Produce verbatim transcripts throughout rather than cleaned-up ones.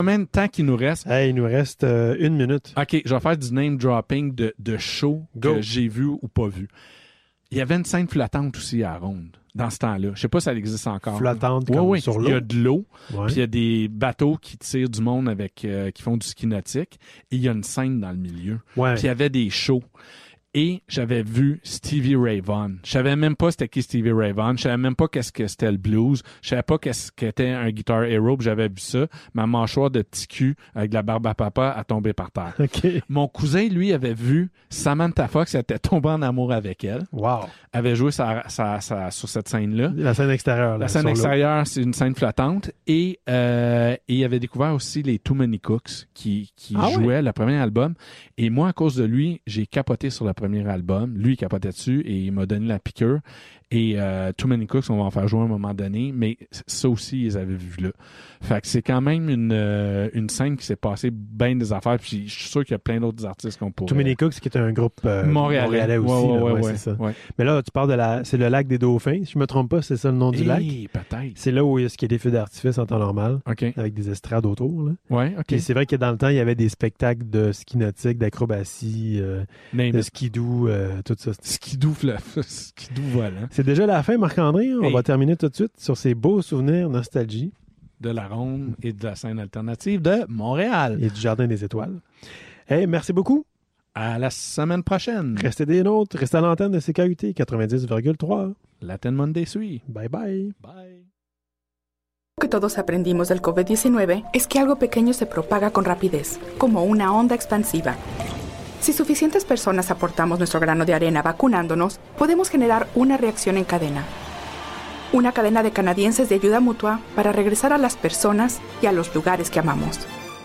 combien de temps qu'il nous reste? Hey, il nous reste euh, une minute. OK, je vais faire du name dropping de, de show Go. que j'ai vu ou pas vu. Il y avait une scène flottante aussi à Ronde dans ce temps-là. Je sais pas si ça existe encore. Flottante Oui, comme oui. sur l'eau. Il y a de l'eau, Ouais. puis il y a des bateaux qui tirent du monde avec euh, qui font du ski nautique, et il y a une scène dans le milieu. Ouais. Puis il y avait des shows. Et j'avais vu Stevie Ray Vaughan. Je savais même pas c'était qui Stevie Ray Vaughan. Je savais même pas qu'est-ce que c'était le blues. Je savais pas qu'est-ce qu'était un guitar hero. Puis j'avais vu ça. Ma mâchoire de petit cul avec de la barbe à papa a tombé par terre. OK. Mon cousin, lui, avait vu Samantha Fox, était tombé en amour avec elle. Wow. Avait joué sa, sa, sa, sur cette scène-là. La scène extérieure. Là, La scène sur extérieure, c'est une scène flottante. Et, euh, et il avait découvert aussi les Too Many Cooks qui, qui Ah jouaient ouais? le premier album. Et moi, à cause de lui, j'ai capoté sur le premier album. Lui, il capotait dessus et il m'a donné la piqûre. Et euh, Too Many Cooks, on va en faire jouer à un moment donné. Mais ça aussi, ils avaient vu là. Fait que c'est quand même une, euh, une scène qui s'est passée bien des affaires. Puis je suis sûr qu'il y a plein d'autres artistes qu'on pourrait... Too Many Cooks, qui est un groupe euh, Montréalais. montréalais aussi. Ouais, là. ouais, Ouais, ouais, c'est ça. ouais. Mais là, tu parles de la... C'est le lac des Dauphins. Si je me trompe pas, c'est ça le nom du lac. Hey, peut-être. C'est là où il y a ce qui est des feux d'artifice en temps normal, OK. avec des estrades autour. Là. Ouais, OK. Puis c'est vrai que dans le temps, il y avait des spectacles de ski nautique, d'acrobatie, euh, Name de it. skidoo, euh, tout ça. Skidoo fluff. Skidoo volant. C'est déjà la fin, Marc-André. On Hey. va terminer tout de suite sur ces beaux souvenirs nostalgie De la ronde et de la scène alternative de Montréal. et du Jardin des Étoiles. Hey, merci beaucoup. À la semaine prochaine. Restez des nôtres. Restez à l'antenne de C K U T quatre-vingt-dix virgule trois. Latin Monday suit. Bye bye. Bye. Lo que todos aprendimos del covid diecinueve es que algo pequeño se propaga con rapidez, como una onda expansiva. Si suficientes personas aportamos nuestro grano de arena vacunándonos, podemos generar una reacción en cadena. Una cadena de canadienses de ayuda mutua para regresar a las personas y a los lugares que amamos.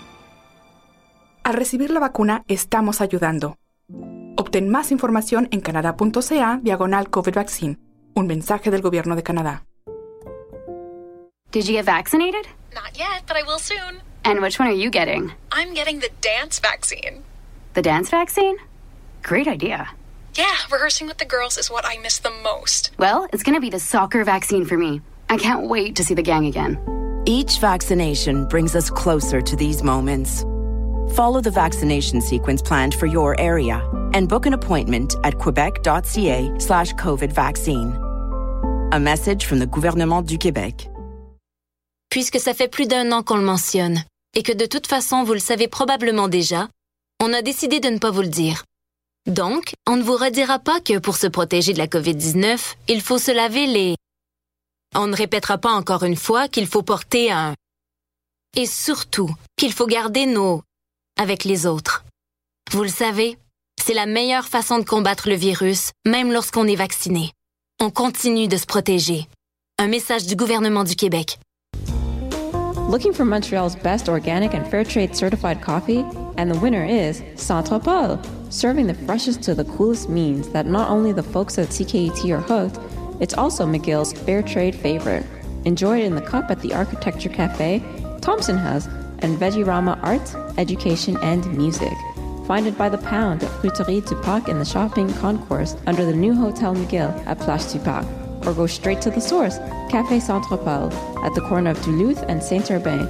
Al recibir la vacuna, estamos ayudando. Obtén más información en canadá.ca diagonal COVID vaccine. Un mensaje del Gobierno de Canadá. Did you get vaccinated? Not yet, but I will soon. And which one are you getting? I'm getting the dance vaccine. The dance vaccine? Great idea. Yeah, rehearsing with the girls is what I miss the most. Well, it's going to be the soccer vaccine for me. I can't wait to see the gang again. Each vaccination brings us closer to these moments. Follow the vaccination sequence planned for your area and book an appointment at quebec.ca slash COVID vaccine. A message from the gouvernement du Québec. Puisque ça fait plus d'un an qu'on le mentionne, et que de toute façon vous le savez probablement déjà, on a décidé de ne pas vous le dire. Donc, on ne vous redira pas que pour se protéger de la covid dix-neuf, il faut se laver les... On ne répétera pas encore une fois qu'il faut porter un... Et surtout, qu'il faut garder nos... avec les autres. Vous le savez, c'est la meilleure façon de combattre le virus, même lorsqu'on est vacciné. On continue de se protéger. Un message du gouvernement du Québec. Looking for Montreal's best organic and fair trade certified coffee? And the winner is Saint-Tropez. Serving the freshest to the coolest means that not only the folks at C K U T are hooked, it's also McGill's fair trade favorite. Enjoy it in the cup at the Architecture Cafe, Thompson House, and Veggie-Rama Arts, Education, and Music. Find it by the pound at Fruiterie du Parc in the shopping concourse under the new Hotel McGill at Plage du Parc. Or go straight to the source, Café Saint-Tropez, at the corner of Duluth and Saint-Urbain.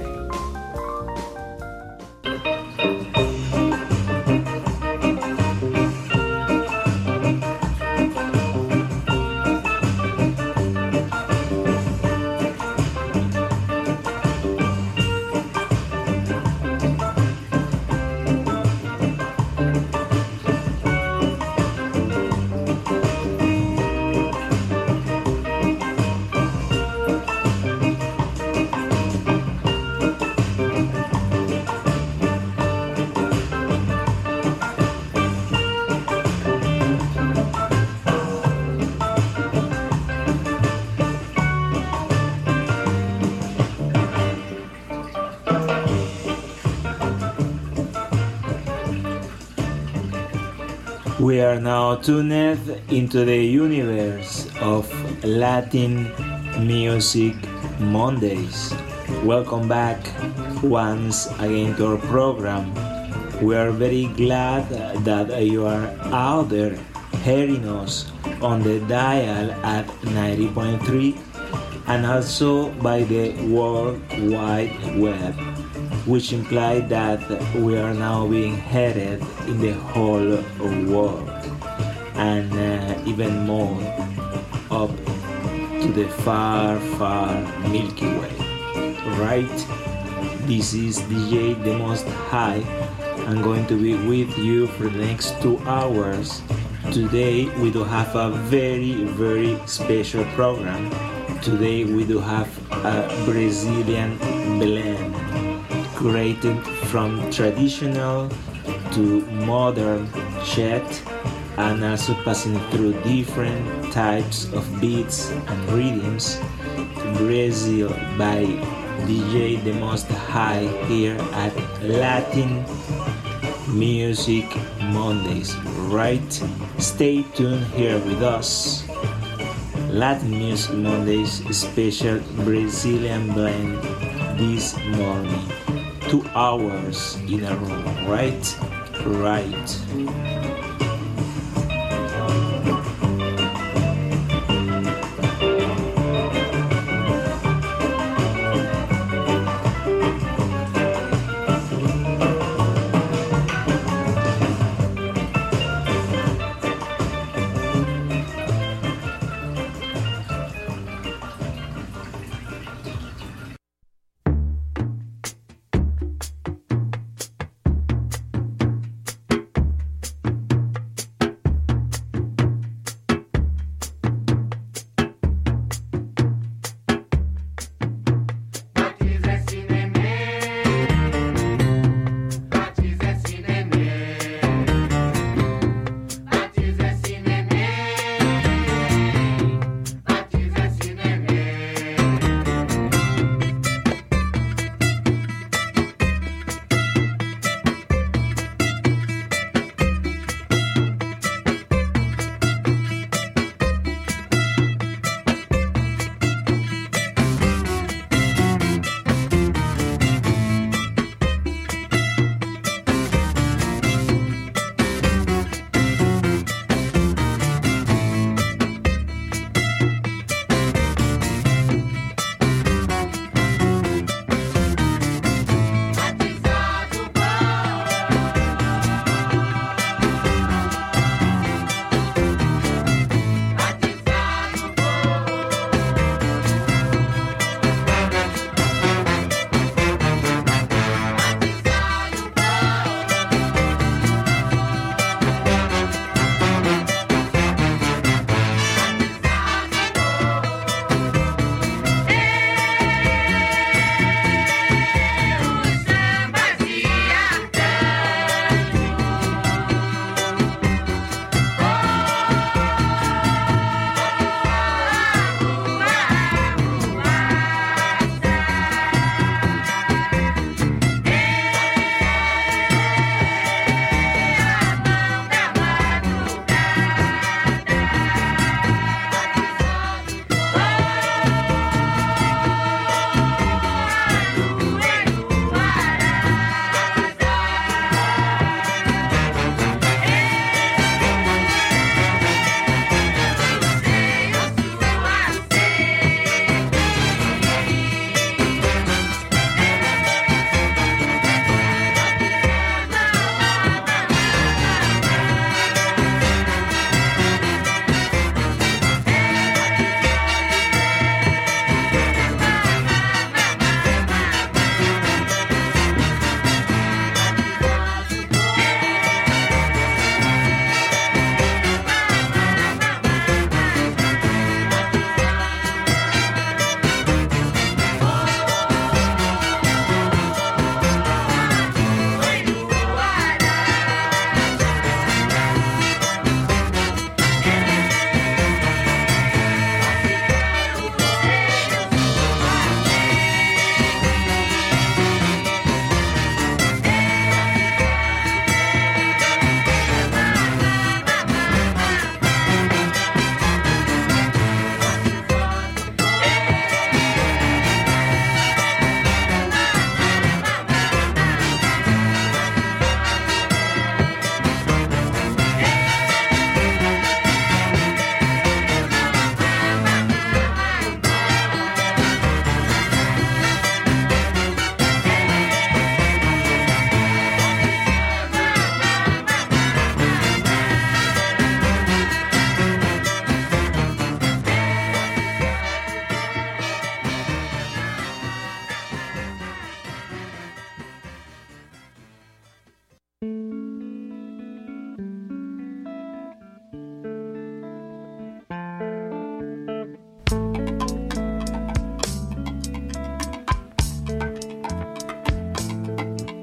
We are now tuned into the universe of Latin Music Mondays. Welcome back once again to our program. We are very glad that you are out there hearing us on the dial at ninety point three and also by the World Wide Web. which implies that we are now being headed in the whole world, and uh, even more up to the far, far Milky Way. Right? This is D J The Most High. I'm going to be with you for the next two hours. Today we do have a very, very special program. Today we do have a Brazilian blend created from traditional to modern chat, and also passing through different types of beats and rhythms. Brazil by D J The Most High here at Latin Music Mondays, right? Stay tuned here with us. Latin Music Mondays special Brazilian blend this morning. Two hours in a row, right? Right.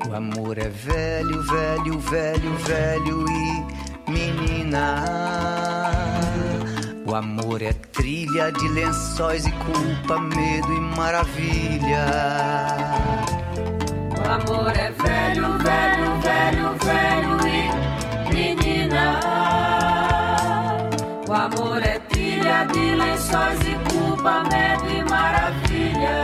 O amor é velho, velho, velho, velho e menina. O amor é trilha de lençóis e culpa, medo e maravilha. O amor é velho, velho, velho, velho e menina. O amor é trilha de lençóis e culpa, medo e maravilha.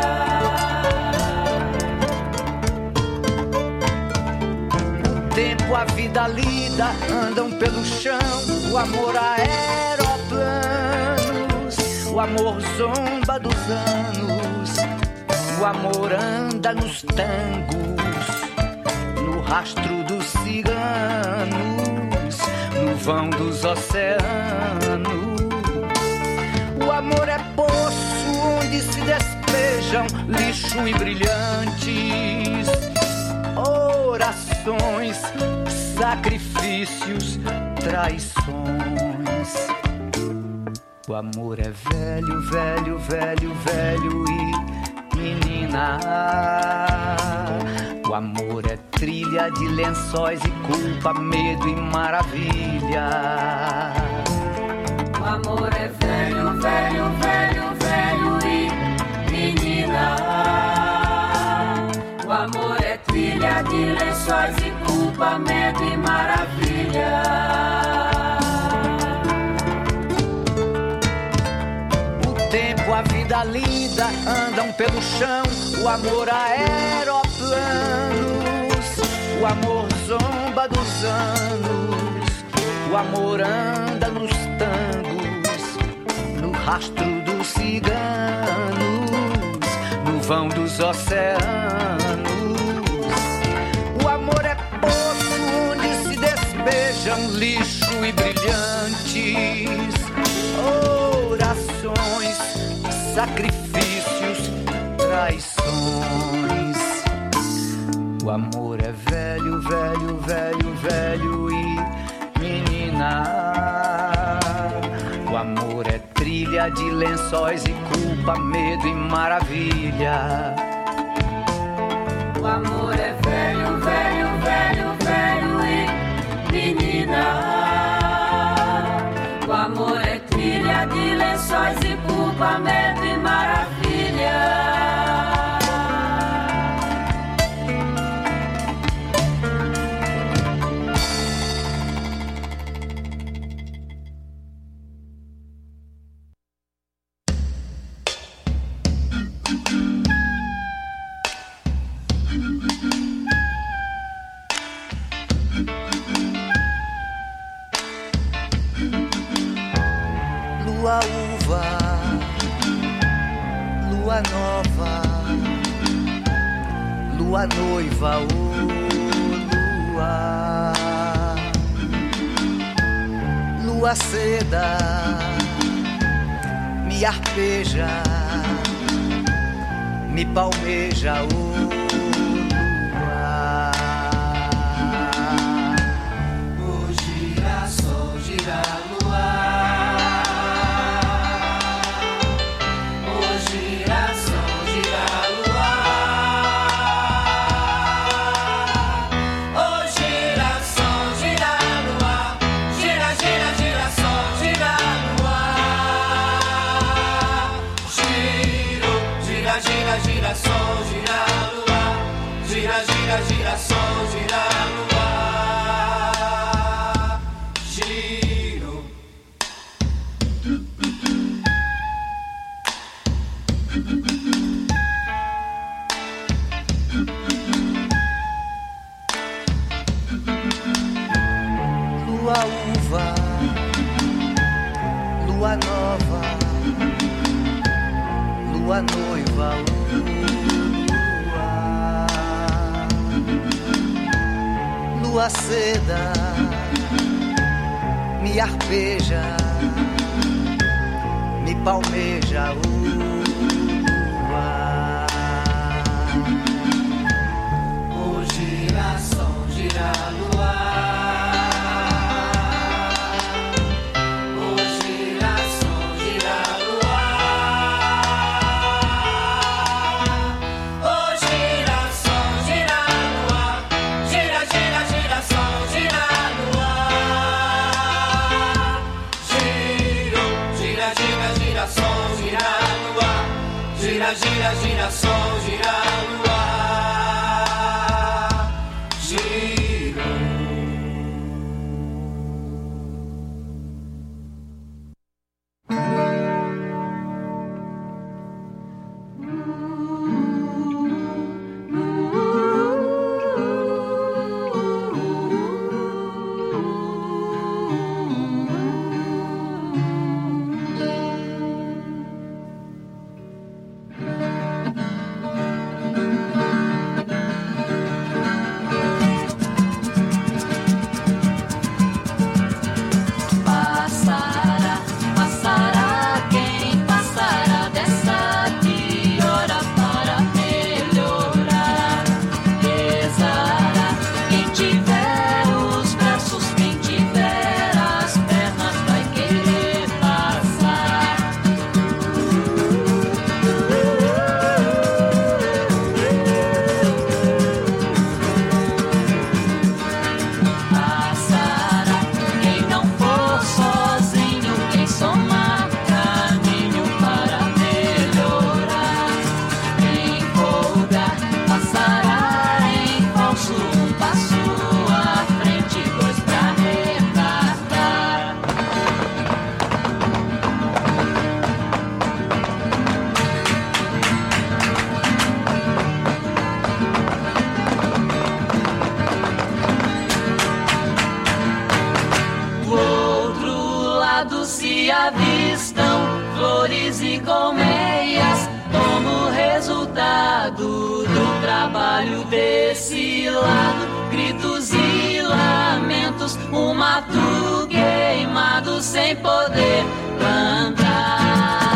O tempo, a vida, a lida andam pelo chão. O amor, aeroplanos. O amor zomba dos anos. O amor anda nos tangos, no rastro dos ciganos, no vão dos oceanos. O amor é poço onde se despejam lixo e brilhantes, orações, sacrifícios, traições. O amor é velho, velho, velho, velho e menina. O amor é trilha de lençóis e culpa, medo e maravilha. O amor é velho, velho, velho, velho e menina. O amor é trilha de lençóis e culpa, medo e maravilha. A vida, a lida andam pelo chão. O amor, aeroplanos. O amor zomba dos anos. O amor anda nos tangos, no rastro dos ciganos, no vão dos oceanos. O amor é poço onde se despejam lixo e brilhantes, orações, sacrifícios, traições. O amor é velho, velho, velho, velho e menina. O amor é trilha de lençóis e culpa, medo e maravilha. O amor é velho, velho, velho, velho e menina. O amor é trilha de lençóis e culpa, medo e maravilha. Lua uva, lua nova, lua noiva, oh lua, lua seda, me arpeja, me palmeja, oh lua. Oh gira, sol, gira, lua. Gira, gira, sol, gira, lua, giro. Lua uva, lua nova, lua noiva, lua seda, me arpeja, me palmeja, oh lua. Oh gira, sol, gira, lua. Oh gira, sol, gira, lua. Oh gira, sol, gira, lua. gira, gira, sol, gira, lua, gira. Se avistam flores e colmeias como resultado do trabalho desse lado. Gritos e lamentos, um mato queimado sem poder plantar.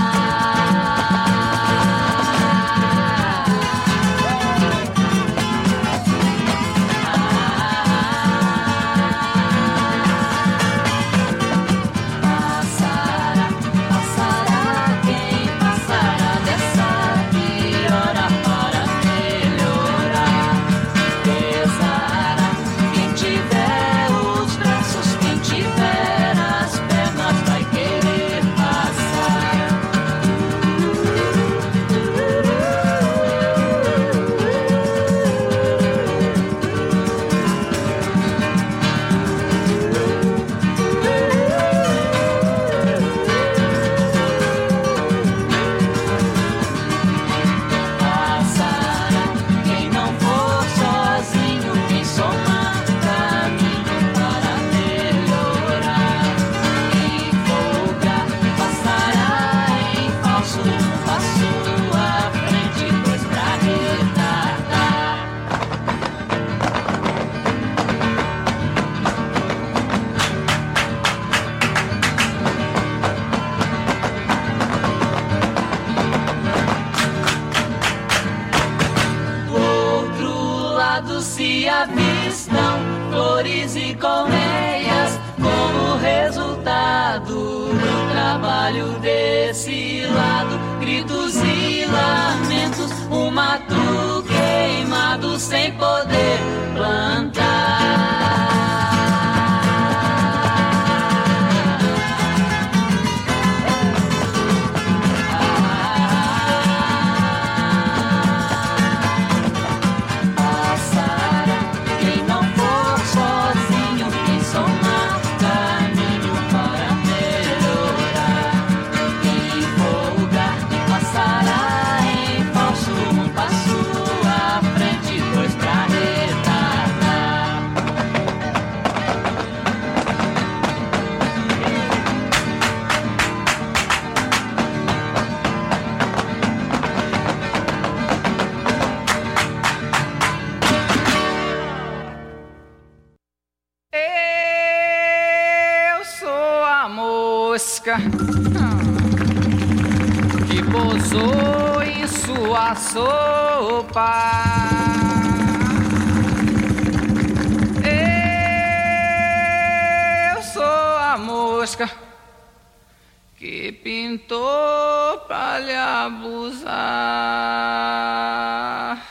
Se avistam flores e colmeias como resultado do trabalho desse lado. Gritos e lamentos, um mato queimado sem poder plantar. Que pousou em sua sopa. Eu sou a mosca que pintou pra lhe abusar.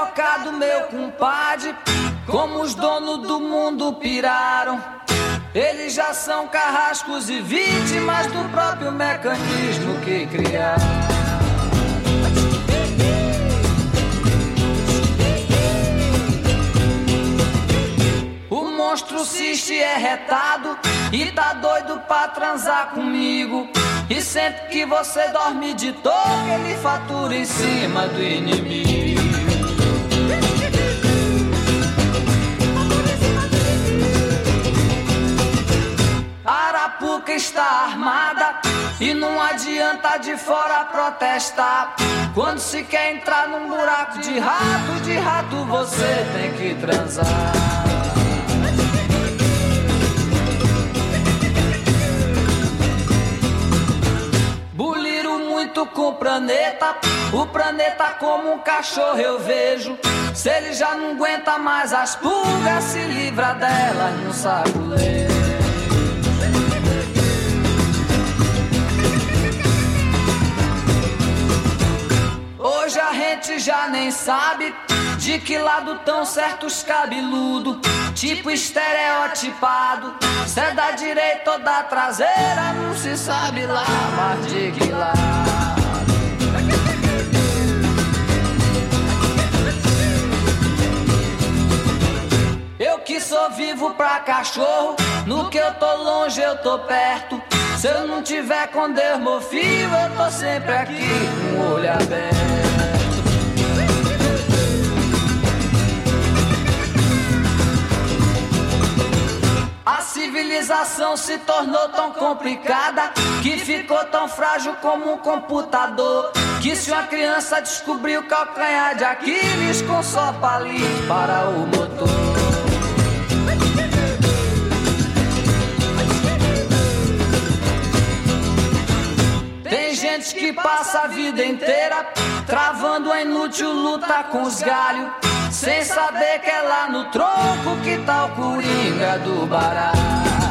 trocado, meu compadre. Como os donos do mundo piraram. Eles já são carrascos e vítimas do próprio mecanismo que criaram. O monstro cisne é retado e tá doido pra transar comigo. E sempre que você dorme de toque, ele fatura em cima do inimigo. Arapuca está armada e não adianta de fora protestar. Quando se quer entrar num buraco de rato, de rato você tem que transar. Buliro muito com o planeta, o planeta como um cachorro eu vejo. Se ele já não aguenta mais as pulgas, se livra delas no saculejo. Hoje a gente já nem sabe de que lado tão certos cabeludos, tipo estereotipado. Se é da direita ou da traseira, não se sabe lá, mas de que lado. Eu que sou vivo pra cachorro, no que eu tô longe eu tô perto. Se eu não tiver com Deus, meu filho, eu tô sempre aqui com o olho aberto. A civilização se tornou tão complicada que ficou tão frágil como um computador. Que se uma criança descobrir o calcanhar de Aquiles com só palito para o motor. Tem gente que passa a vida inteira travando a inútil luta com os galhos, sem saber que é lá no tronco que tá o coringa do baralho.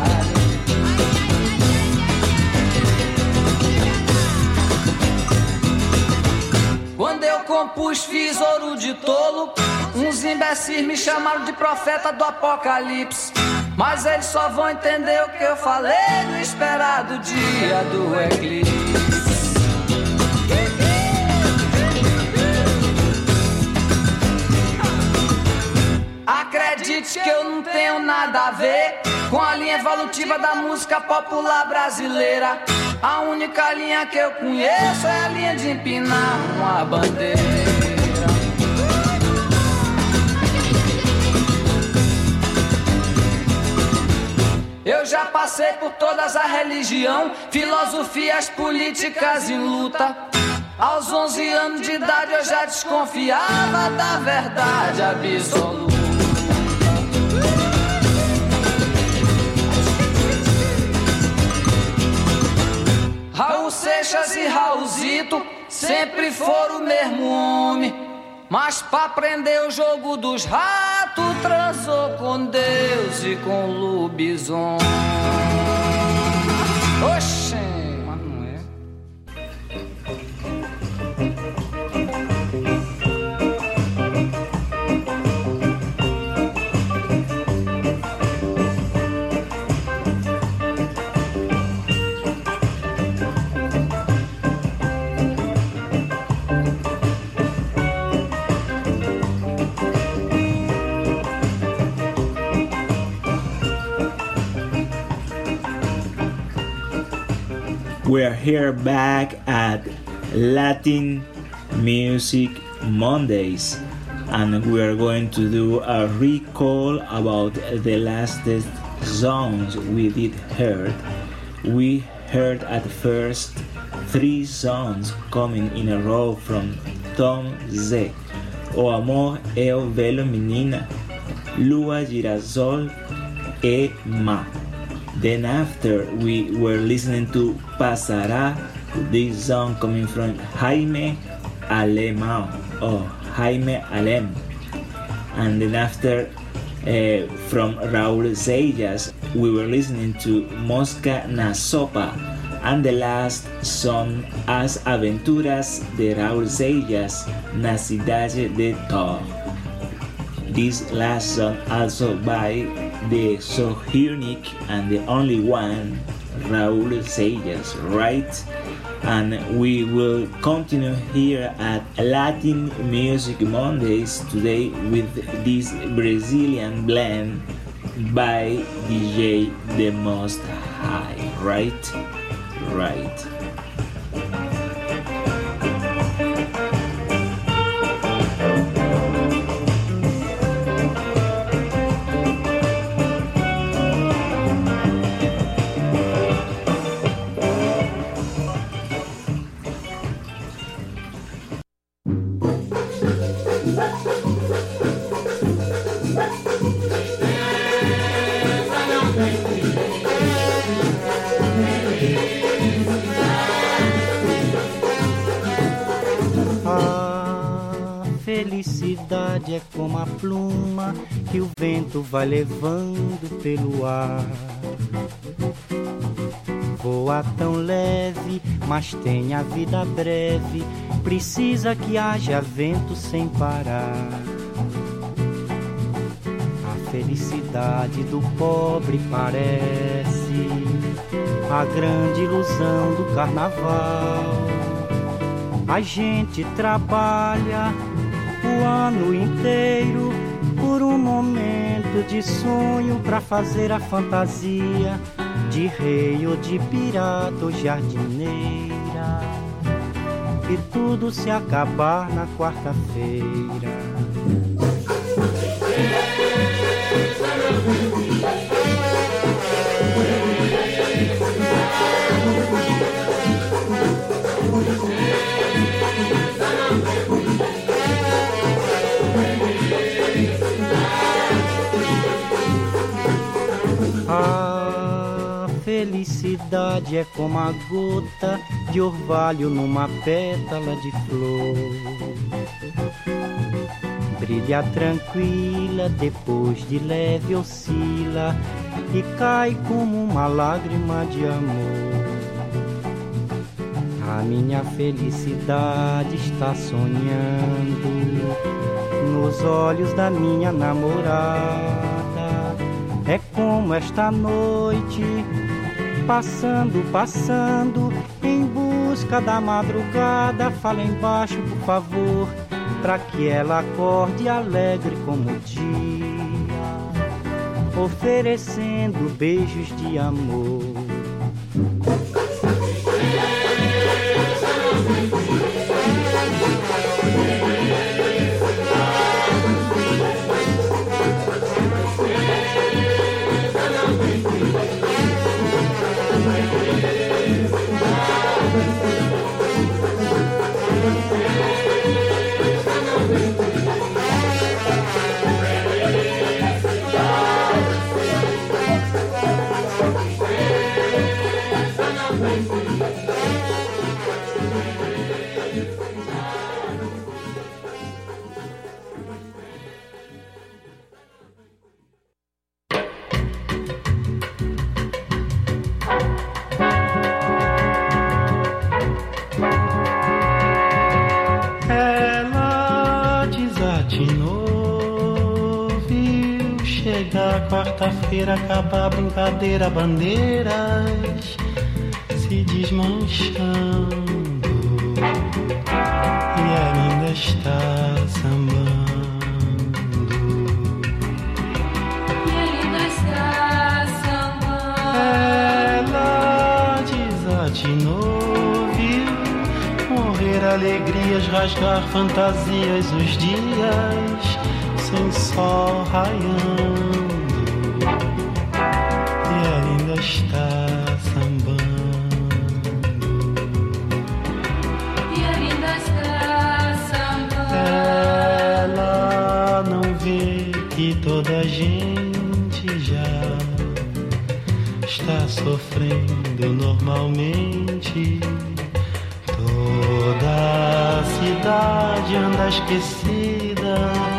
Quando eu compus, fiz ouro de tolo. Uns imbecis me chamaram de profeta do apocalipse, mas eles só vão entender o que eu falei no esperado dia do eclipse. Acredite que eu não tenho nada a ver com a linha evolutiva da música popular brasileira. A única linha que eu conheço é a linha de empinar uma bandeira. Eu já passei por todas as religiões, filosofias políticas em luta. Aos onze anos de idade eu já desconfiava da verdade absoluta. Raul Seixas e Raulzito sempre foram o mesmo homem, mas pra aprender o jogo dos ratos transou com Deus e com lobisomem. Oxê, mas não é. We're here back at Latin Music Mondays, and we're going to do a recall about the last songs we did heard. We heard at first three songs coming in a row from Tom Z. O Amor é o Velo Menina, Lua Girasol e Ma. Then after we were listening to Pasará, this song coming from Jaime Alemão or Jaime Alem. And then after uh, from Raúl Seixas we were listening to Mosca na Sopa, and the last song As Aventuras de Raúl Seixas na Cidade de Thor. this last song also by the so unique and the only one, Raúl Seixas, right? And we will continue here at Latin Music Mondays today with this Brazilian blend by D J The Most High, right? Right. Felicidade é como a pluma que o vento vai levando pelo ar. Voa tão leve, mas tem a vida breve, precisa que haja vento sem parar. A felicidade do pobre parece a grande ilusão do carnaval. A gente trabalha o ano inteiro por um momento de sonho pra fazer a fantasia de rei ou de pirata ou jardineira, e tudo se acabar na quarta-feira. A felicidade é como a gota de orvalho numa pétala de flor. Brilha tranquila, depois de leve oscila e cai como uma lágrima de amor. A minha felicidade está sonhando nos olhos da minha namorada. É como esta noite, passando, passando, em busca da madrugada. Fala embaixo, por favor, pra que ela acorde alegre como o dia, oferecendo beijos de amor. Quarta-feira acaba a brincadeira, bandeiras se desmanchando e ainda está sambando. E ainda está sambando. Ela desatinou, viu morrer alegrias, rasgar fantasias, os dias sem sol raiando. Está sambando e ainda está sambando. Ela não vê que toda a gente já está sofrendo normalmente. Toda a cidade anda esquecida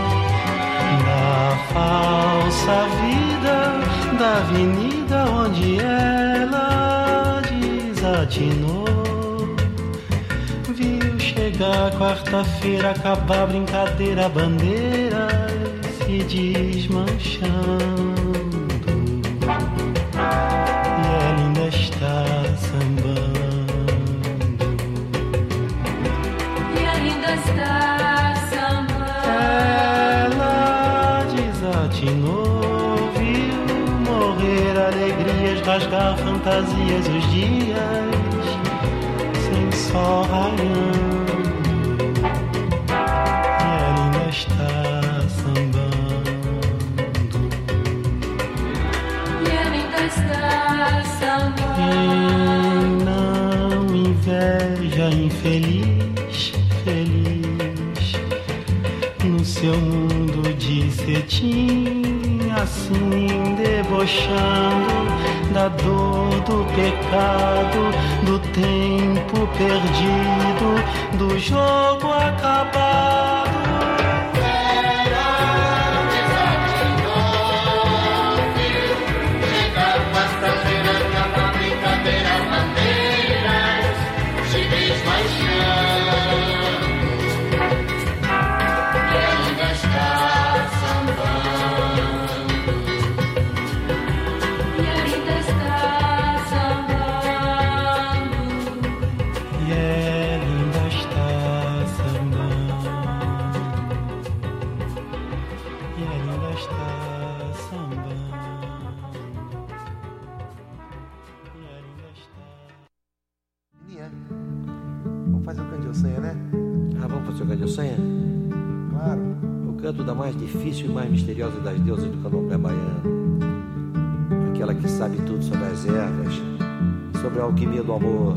da falsa vida da avenida onde ela desatinou. Viu chegar quarta-feira, acabar a brincadeira, bandeiras se desmanchando e ela ainda está sambando. E ela ainda está sambando. Ela desatinou, viu morrer alegrias, rasgar fantasias os dias sem sol raiando. Quem não inveja infeliz, feliz no seu mundo de cetim, assim debochando da dor, do pecado, do tempo perdido, do jogo acabado. Mais difícil e mais misteriosa das deusas do candomblé baiano, aquela que sabe tudo sobre as ervas, sobre a alquimia do amor.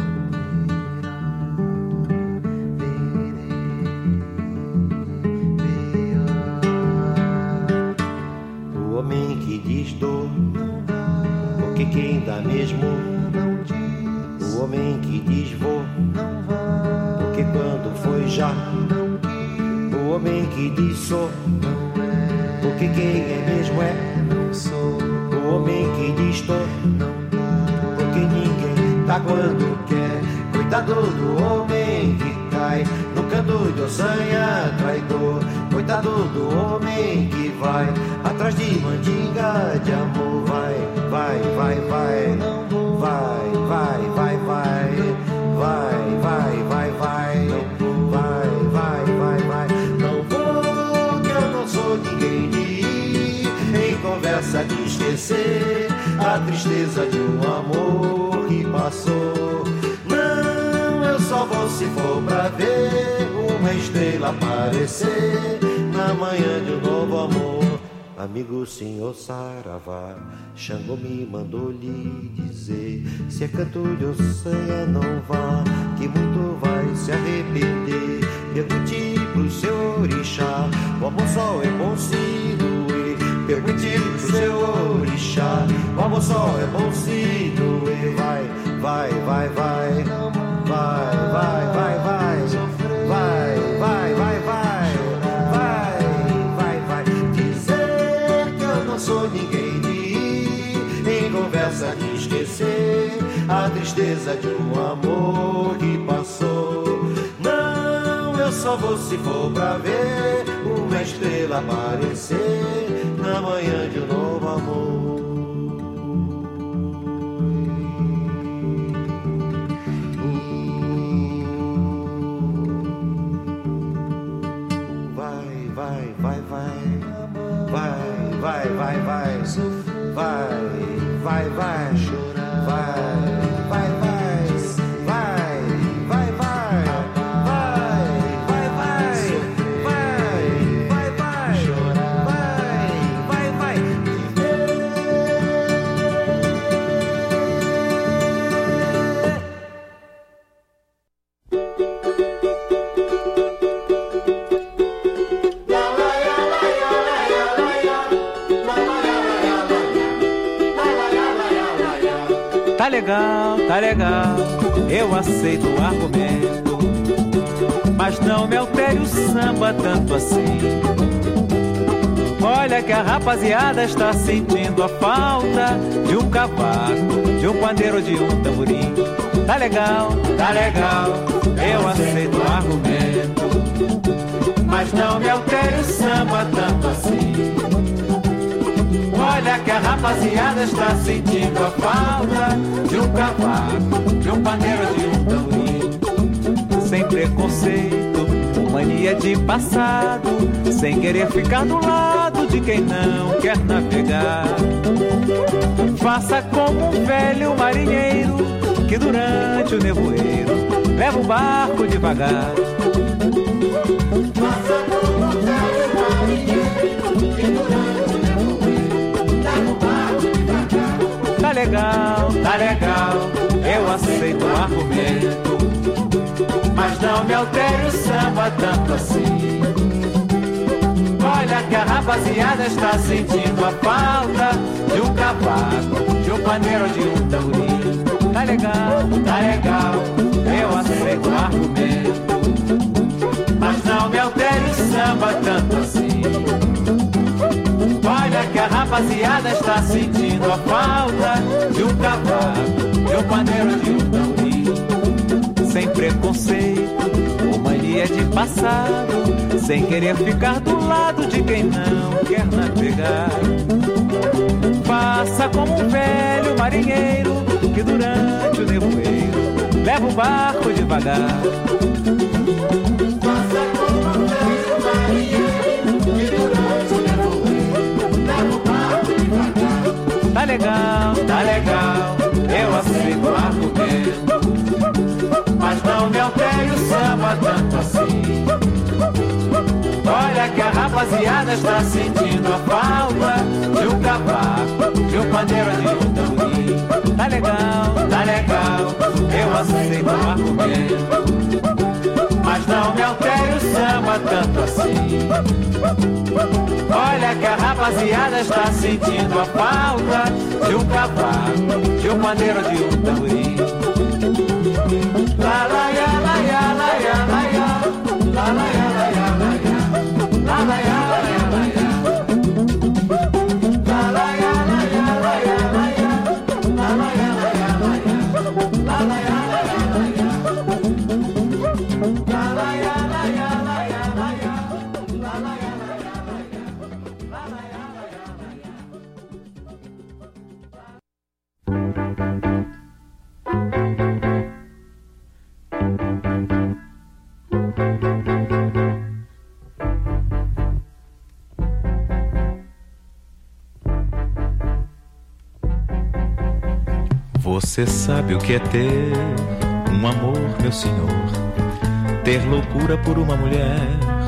O homem que diz dor, porque quem dá mesmo. O homem que diz vou, porque quando foi já. O homem que diz sou, porque quem é mesmo é. O homem que diz tô, porque ninguém tá quando quer. Coitado do homem que cai no canto de ossanha traidor. Coitado do homem que vai atrás de mandinga de amor. Vai, vai, vai, vai, vai, vai, vai, vai, vai, vai, vai, vai, vai, vai, vai, vai. Não vou, que eu não sou ninguém de ir em conversa de esquecer a tristeza de um amor que passou. Não, eu só vou se for pra ver uma estrela aparecer na manhã de um novo amor. Amigo senhor Saravá, Xangô me mandou lhe dizer: se é canto de ossanha não vá, que muito vai se arrepender. Pergunte pro seu orixá, o amor só é bom se doer. Pergunte pro seu orixá, o amor só é bom se doer. Vai, vai, vai, vai, vai, vai, vai, vai, vai, vai, vai, vai, vai, vai, vai. Dizer que eu não sou ninguém de ir em conversa de esquecer a tristeza de um amor que passou. Não, eu só vou se for pra ver uma estrela aparecer na manhã de um novo amor. Vai, vai, vai, vai, vai, vai, vai, vai, vai, vai, vai, vai, vai, vai, vai, vai, vai, vai, vai, vai. Tá legal, tá legal, eu aceito o argumento, mas não me altere o samba tanto assim. Olha que a rapaziada está sentindo a falta de um cavaco, de um pandeiro, de um tamborim. Tá legal, tá legal, eu aceito o argumento, mas não me altere o samba tanto assim. Olha que a rapaziada está sentindo a falta de um cavaco, de um pandeiro, de um tamborim. Sem preconceito, mania de passado, sem querer ficar do lado de quem não quer navegar. Faça como um velho marinheiro que durante o nevoeiro leva o barco devagar. Faça como um velho marinheiro que durante o nevoeiro leva o barco devagar. Tá legal, tá legal, eu aceito o argumento, mas não me altere o samba tanto assim. Olha que a rapaziada está sentindo a falta de um cavaco, de um pandeiro, de um tamborim. Tá legal, tá legal, eu aceito o argumento, mas não me altere o samba tanto assim. Olha que a rapaziada está sentindo a falta de um cavaco, de um pandeiro, de um tamborim. Sem preconceito ou mania de passado, sem querer ficar do lado de quem não quer navegar. Faça como um velho marinheiro que durante o nevoeiro leva o barco devagar. Faça como um velho marinheiro que durante o nevoeiro leva o barco devagar. Tá legal, tá legal, eu aceito o argumento, mas não me altere o samba tanto assim. Olha que a rapaziada está sentindo a falta de um cavaco, de um pandeiro, de um tamborim. Tá legal, tá legal, eu aceito o argumento, mas não me altere o samba tanto assim. Olha que a rapaziada está sentindo a falta de um cavaco, de um pandeiro, de um tamborim. La la ya la ya la ya la ya, la la ya la ya la ya, la la ya la ya la ya, la la ya la ya la ya la ya, la la ya la ya la ya, la la ya la ya la ya, la la ya la ya la ya la ya, la la ya la ya la ya, la la ya la ya la ya. Você sabe o que é ter um amor, meu senhor, ter loucura por uma mulher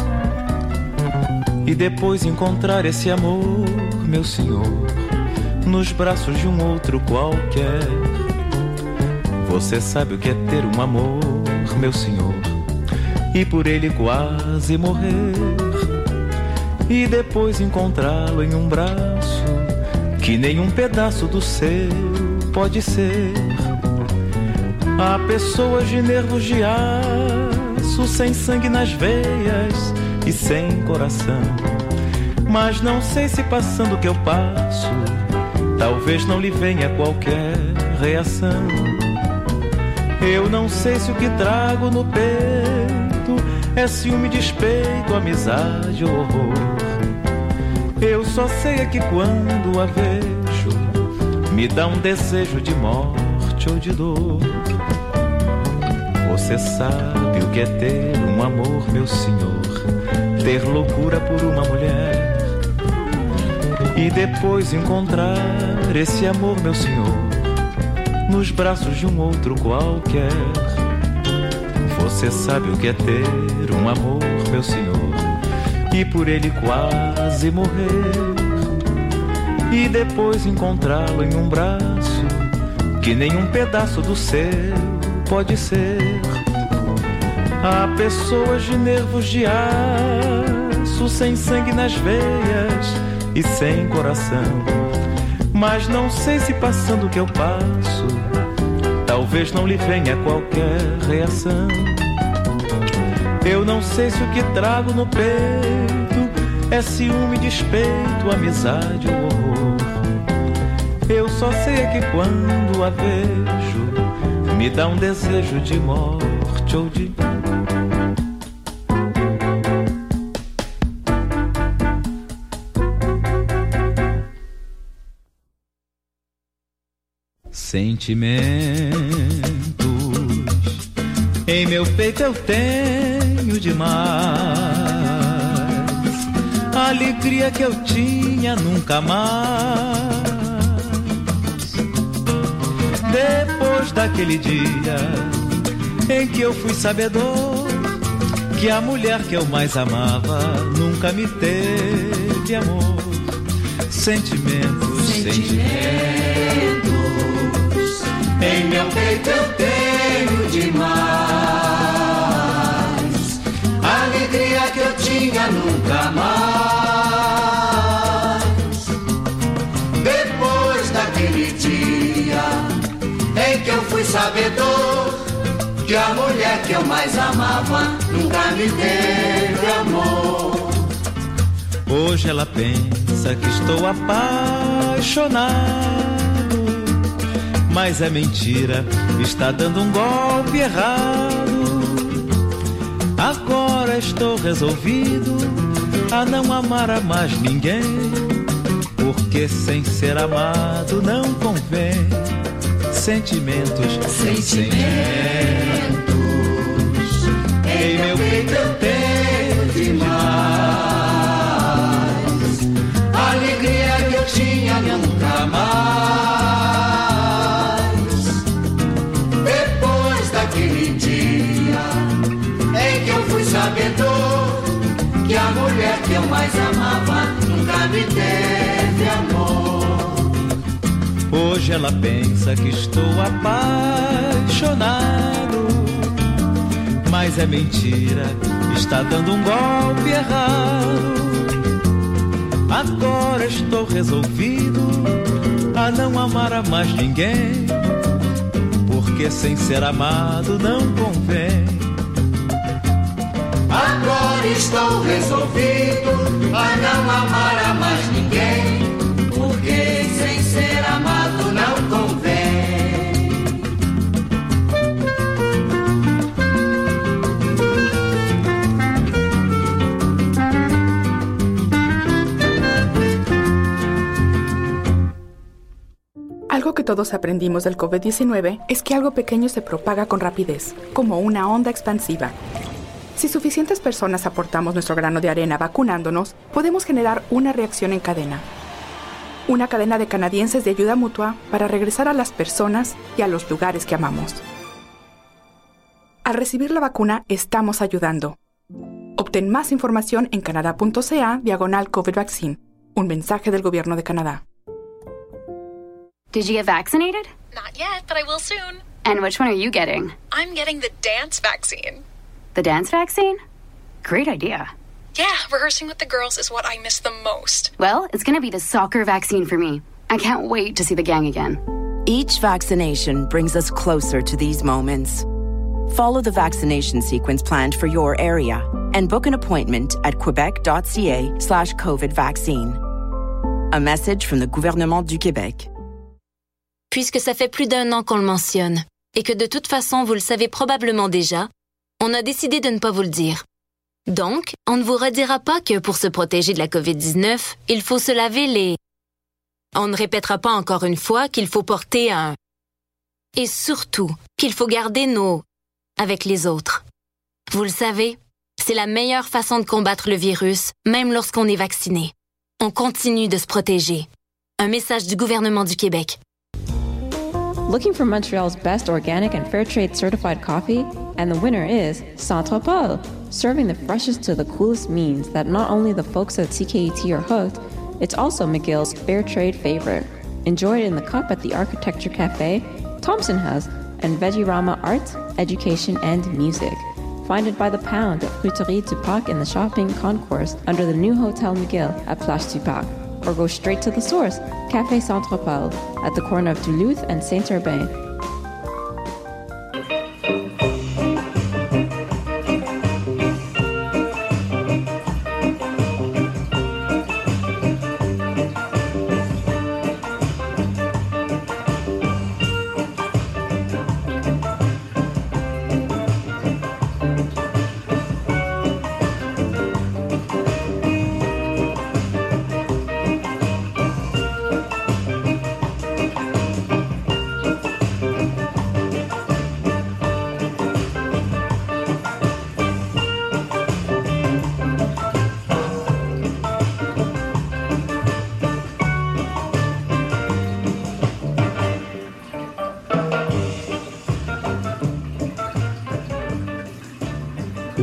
e depois encontrar esse amor, meu senhor, nos braços de um outro qualquer. Você sabe o que é ter um amor, meu senhor, e por ele quase morrer e depois encontrá-lo em um braço que nenhum pedaço do seu pode ser. Há pessoas de nervos de aço, sem sangue nas veias e sem coração, mas não sei se passando o que eu passo, talvez não lhe venha qualquer reação. Eu não sei se o que trago no peito é ciúme, despeito, amizade ou horror. Eu só sei é que quando a vejo me dá um desejo de morte ou de dor. Você sabe o que é ter um amor, meu senhor, ter loucura por uma mulher e depois encontrar esse amor, meu senhor, nos braços de um outro qualquer. Você sabe o que é ter um amor, meu senhor, e por ele quase morrer e depois encontrá-lo em um braço que nenhum pedaço do seu pode ser. Há pessoas de nervos de aço, sem sangue nas veias e sem coração, mas não sei se passando o que eu passo, talvez não lhe venha qualquer reação. Eu não sei se o que trago no peito é ciúme, despeito, amizade ou horror. Eu só sei é que quando a vejo me dá um desejo de morte ou de... Sentimentos em meu peito eu tenho demais. A alegria que eu tinha nunca mais. Depois daquele dia em que eu fui sabedor que a mulher que eu mais amava nunca me teve amor. Sentimentos, sentimentos, em meu peito eu tenho demais. A alegria que eu tinha nunca mais. Depois daquele dia em que eu fui sabedor que a mulher que eu mais amava nunca me teve amor. Hoje ela pensa que estou apaixonado, mas é mentira, está dando um golpe errado. Agora estou resolvido a não amar a mais ninguém, porque sem ser amado não convém. Sentimentos, sentimentos, em meu peito eu tenho demais. A alegria que eu tinha nunca mais. Depois daquele dia em que eu fui sabedor que a mulher que eu mais amava nunca me teve amor. Hoje ela pensa que estou apaixonado, mas é mentira, está dando um golpe errado. Agora estou resolvido a não amar a mais ninguém, porque sem ser amado não convém. Agora estou resolvido a não amar a mais ninguém, porque sem ser amado não convém. Algo que todos aprendimos del COVID diecinueve es que algo pequeño se propaga con rapidez, como una onda expansiva. Si suficientes personas aportamos nuestro grano de arena vacunándonos, podemos generar una reacción en cadena. Una cadena de canadienses de ayuda mutua para regresar a las personas y a los lugares que amamos. Al recibir la vacuna, estamos ayudando. Obtén más información en canadá.ca diagonal COVID vaccine. Un mensaje del Gobierno de Canadá. Did you get vaccinated? Not yet, but I will soon. And which one are you getting? I'm getting the dance vaccine. The dance vaccine? Great idea. Yeah, rehearsing with the girls is what I miss the most. Well, it's going to be the soccer vaccine for me. I can't wait to see the gang again. Each vaccination brings us closer to these moments. Follow the vaccination sequence planned for your area and book an appointment at quebec.ca slash COVID vaccine. A message from the Gouvernement du Québec. Puisque ça fait plus d'un an qu'on le mentionne, et que de toute façon vous le savez probablement déjà, on a décidé de ne pas vous le dire. Donc, on ne vous redira pas que pour se protéger de la COVID dix-neuf, il faut se laver les... On ne répétera pas encore une fois qu'il faut porter un... Et surtout, qu'il faut garder nos... avec les autres. Vous le savez, c'est la meilleure façon de combattre le virus, même lorsqu'on est vacciné. On continue de se protéger. Un message du gouvernement du Québec. Looking for Montreal's best organic and fair trade certified coffee? And the winner is Centre Paul, serving the freshest to the coolest means that not only the folks at C K E T are hooked, it's also McGill's fair trade favorite. Enjoy it in the cup at the Architecture Cafe, Thompson House, and Veggie-Rama Arts, Education, and Music. Find it by the pound at Fruiterie du Parc in the shopping concourse under the new Hotel McGill at Place du Parc. Or go straight to the source, Café Centre Paul, at the corner of Duluth and Saint-Urbain.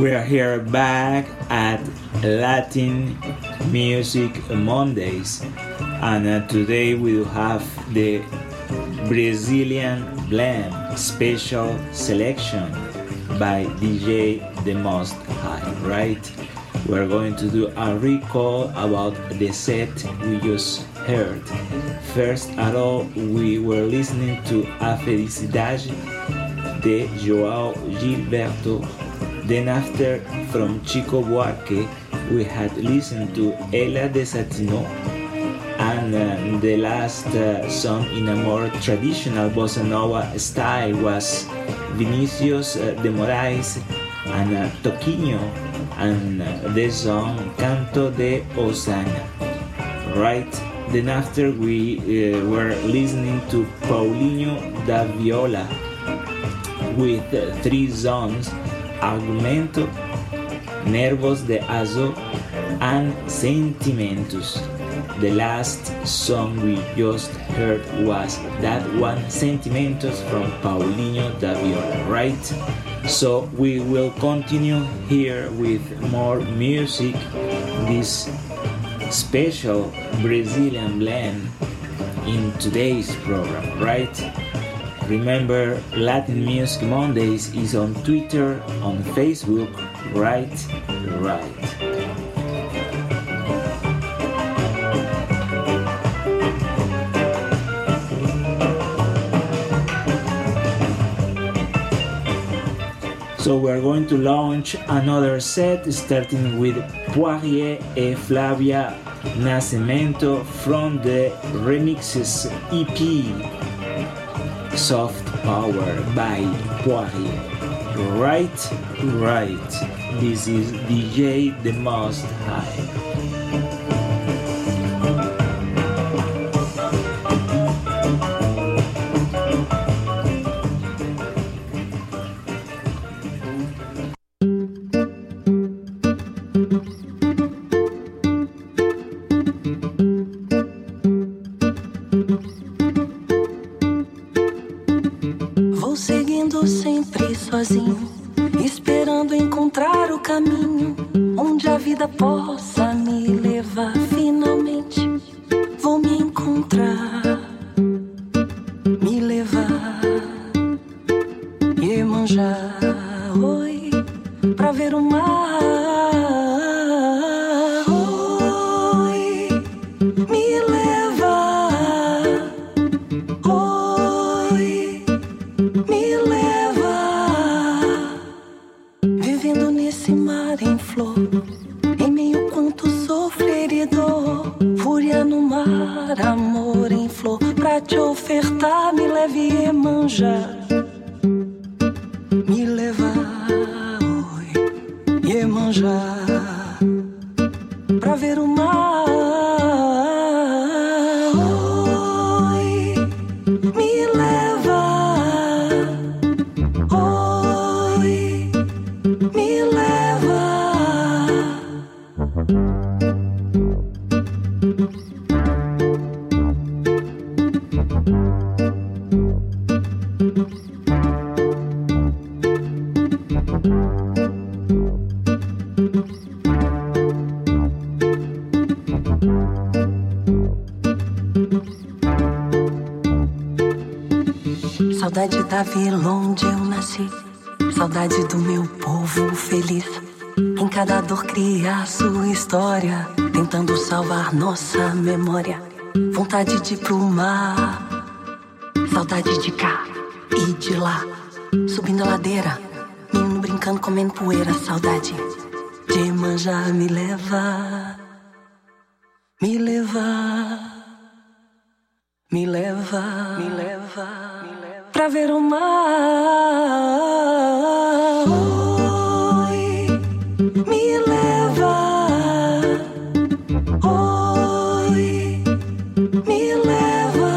We are here back at Latin Music Mondays, and uh, today we will have the Brazilian Blend special selection by D J The Most High, right? We're going to do a recall about the set we just heard. First at all, we were listening to A Felicidade de João Gilberto. Then after, from Chico Buarque, we had listened to Ela Desatinou, and uh, the last uh, song in a more traditional bossa nova style was Vinicius uh, de Moraes and uh, Toquinho, and uh, the song Canto de Osana. Right? Then after, we uh, were listening to Paulinho da Viola with uh, three songs: Argumento, Nervos de Azo, and Sentimentos. The last song we just heard was that one, Sentimentos, from Paulinho da Viola, right? So we will continue here with more music, this special Brazilian blend in today's program, right? Remember, Latin Music Mondays is on Twitter, on Facebook, right? Right. So we're going to launch another set, starting with Poirier et Flavia Nascimento from the Remixes E P Soft Power by Poirier. Right, right. This is D J The Most High. Esperando encontrar o caminho onde a vida possa me levar. Finalmente vou me encontrar, me levar, Iemanjá, oi, pra ver o mar. Oi, me levar, oi, me levar, vivendo nesse mar em flor, em meio quanto sofrer e dor, fúria no mar, amor em flor, pra te ofertar, me leve Iemanjá, me levar, oi, Iemanjá, pra ver o mar. Oi, me levar, oi, me levar. Saudade da vila onde eu nasci, saudade do meu povo feliz. Em cada dor criar sua história, tentando salvar nossa memória. Vontade de ir pro mar, saudade de cá e de lá. Subindo a ladeira, menino brincando, comendo poeira. Saudade de Iemanjá, me leva, me leva, me leva, me leva, pra ver o mar. Oi, me leva, oi, me leva.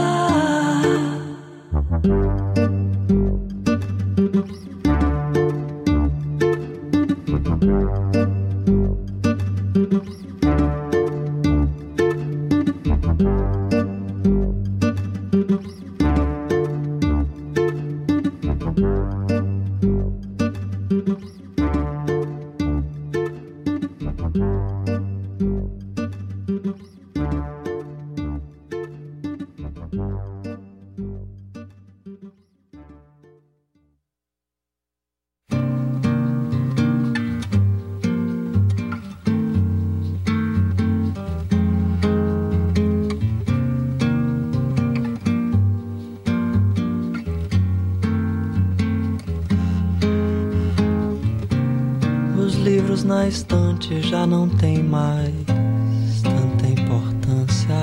livros na estante já não têm mais tanta importância.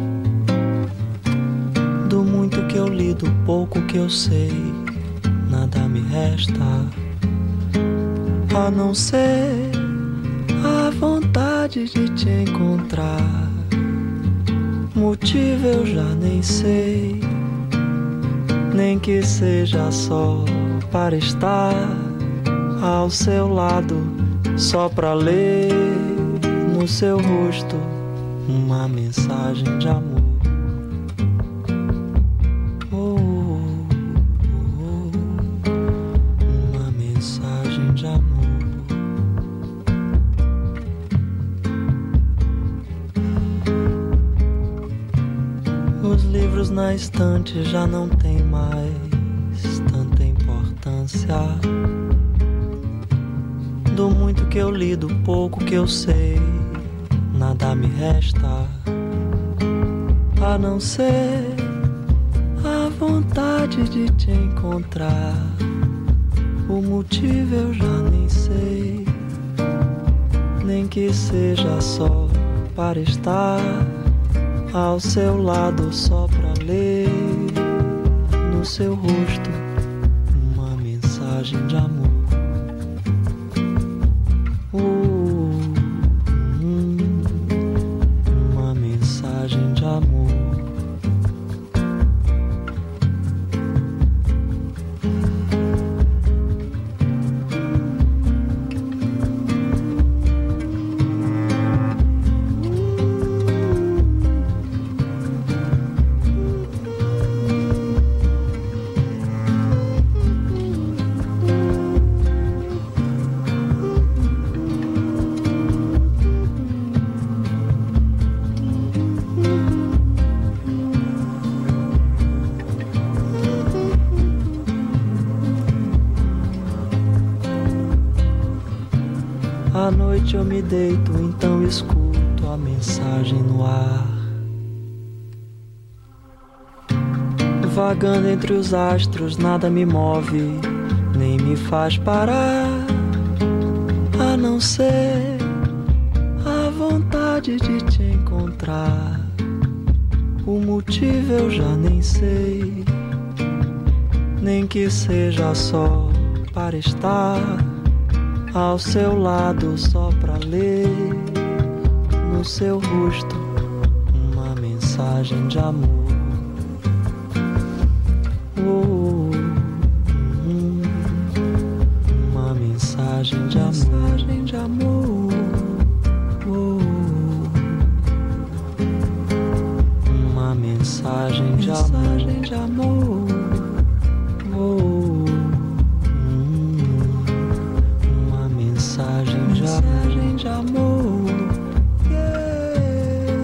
Do muito que eu li, do pouco que eu sei, nada me resta a não ser a vontade de te encontrar. Motivo eu já nem sei, nem que seja só para estar ao seu lado, só pra ler no seu rosto uma mensagem de amor. Na estante já não tem mais tanta importância. Do muito que eu li, do pouco que eu sei, nada me resta a não ser a vontade de te encontrar. O motivo eu já nem sei, nem que seja só para estar ao seu lado, só pra ler no seu rosto uma mensagem de amor. Uh, hum, uma mensagem de amor. À noite eu me deito, então escuto a mensagem no ar, vagando entre os astros, nada me move, nem me faz parar, a não ser a vontade de te encontrar. O motivo eu já nem sei, nem que seja só para estar ao seu lado, só pra ler no seu rosto uma mensagem de amor. Oh, hum, uma mensagem de amor. Mensagem de amor. Oh, uma mensagem de amor. Mensagem de amor. Oh, mensagem de amor, de amor. Yeah.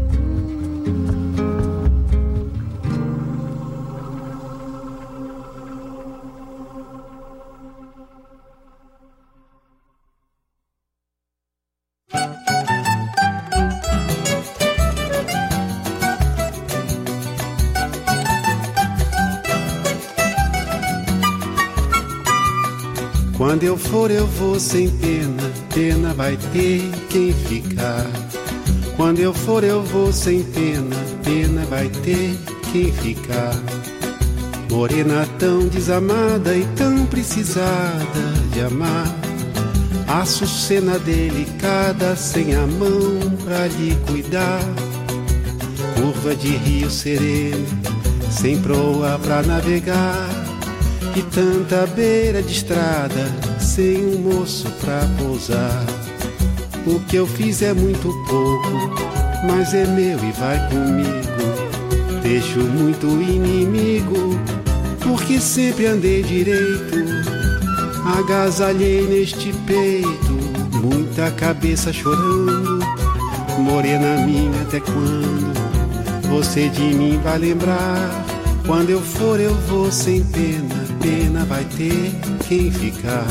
Quando eu for eu vou sem pena, pena vai ter quem ficar. Quando eu for eu vou sem pena, pena vai ter quem ficar. Morena tão desamada e tão precisada de amar, açucena delicada sem a mão pra lhe cuidar. Curva de rio sereno, sem proa pra navegar, e tanta beira de estrada, sem um moço pra pousar. O que eu fiz é muito pouco, mas é meu e vai comigo. Deixo muito inimigo, porque sempre andei direito. Agasalhei neste peito muita cabeça chorando. Morena minha, até quando você de mim vai lembrar? Quando eu for eu vou sem pena, pena vai ter quem ficar.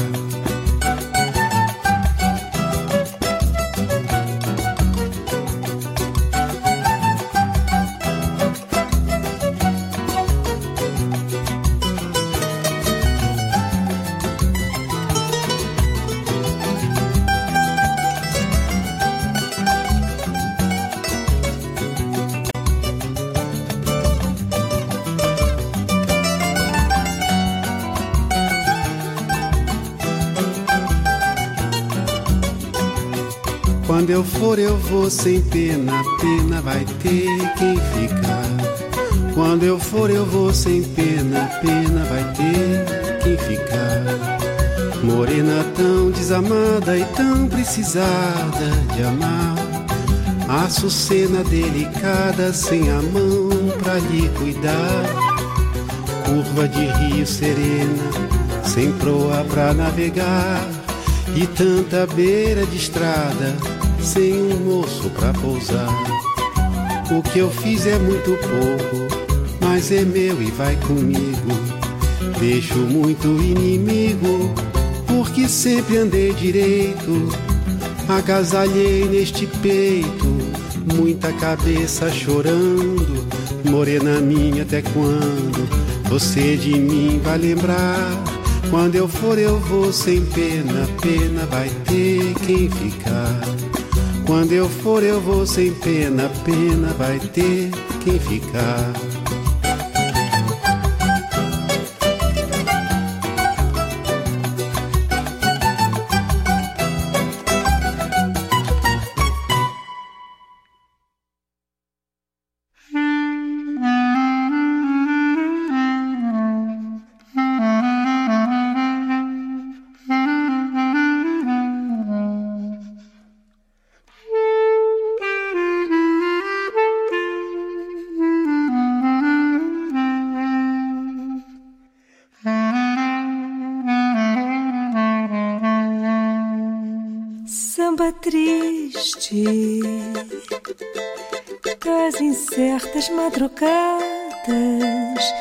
Quando eu for eu vou sem pena, pena vai ter quem ficar. Quando eu for eu vou sem pena, pena vai ter quem ficar. Morena tão desamada e tão precisada de amar, açucena delicada sem a mão pra lhe cuidar. Curva de rio serena, sem proa pra navegar, e tanta beira de estrada, sem um moço pra pousar. O que eu fiz é muito pouco, mas é meu e vai comigo. Deixo muito inimigo, porque sempre andei direito. Agasalhei neste peito muita cabeça chorando. Morena minha, até quando você de mim vai lembrar? Quando eu for eu vou sem pena, pena vai ter quem ficar. Quando eu for eu vou sem pena, pena vai ter quem ficar. Triste das incertas madrugadas,